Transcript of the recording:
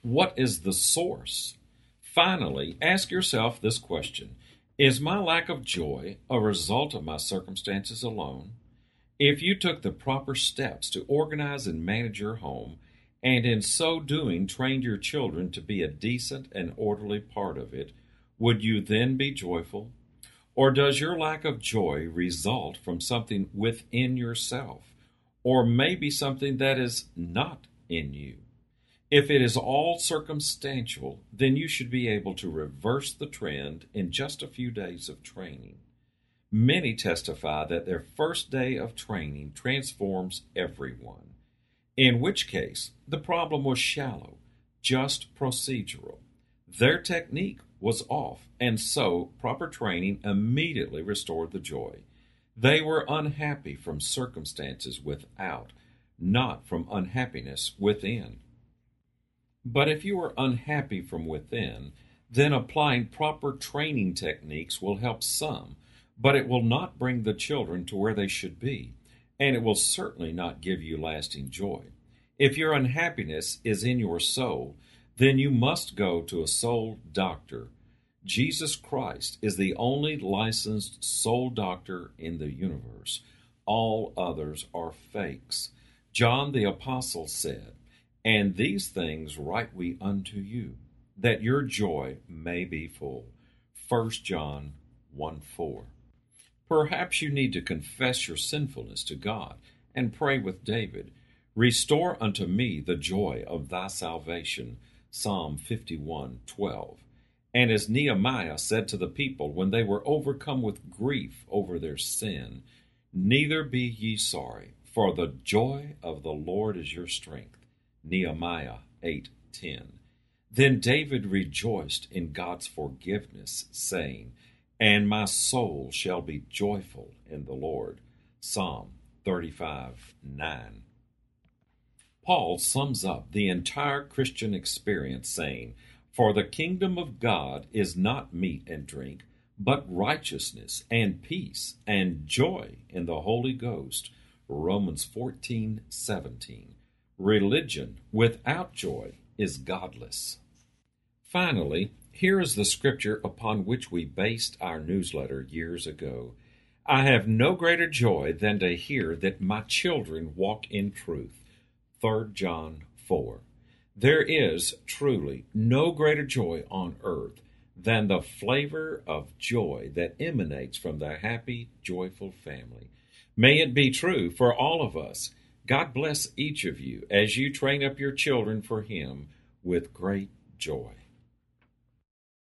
What is the source? Finally, ask yourself this question. Is my lack of joy a result of my circumstances alone? If you took the proper steps to organize and manage your home, and in so doing trained your children to be a decent and orderly part of it, would you then be joyful? Or does your lack of joy result from something within yourself, or maybe something that is not in you? If it is all circumstantial, then you should be able to reverse the trend in just a few days of training. Many testify that their first day of training transforms everyone, in which case the problem was shallow, just procedural. Their technique was off, and so proper training immediately restored the joy. They were unhappy from circumstances without, not from unhappiness within. But if you are unhappy from within, then applying proper training techniques will help some, but it will not bring the children to where they should be, and it will certainly not give you lasting joy. If your unhappiness is in your soul, then you must go to a soul doctor. Jesus Christ is the only licensed soul doctor in the universe. All others are fakes. John the Apostle said, "And these things write we unto you, that your joy may be full." 1 John 1:4. Perhaps you need to confess your sinfulness to God and pray with David, "Restore unto me the joy of thy salvation." Psalm 51:12. And as Nehemiah said to the people when they were overcome with grief over their sin, "Neither be ye sorry, for the joy of the Lord is your strength." Nehemiah 8:10. Then David rejoiced in God's forgiveness, saying, "And my soul shall be joyful in the Lord." Psalm 35:9. Paul sums up the entire Christian experience saying, "For the kingdom of God is not meat and drink, but righteousness and peace and joy in the Holy Ghost." Romans 14:17. Religion without joy is godless. Finally, here is the scripture upon which we based our newsletter years ago. "I have no greater joy than to hear that my children walk in truth." 3 John 4. There is truly no greater joy on earth than the flavor of joy that emanates from the happy, joyful family. May it be true for all of us. God bless each of you as you train up your children for Him with great joy.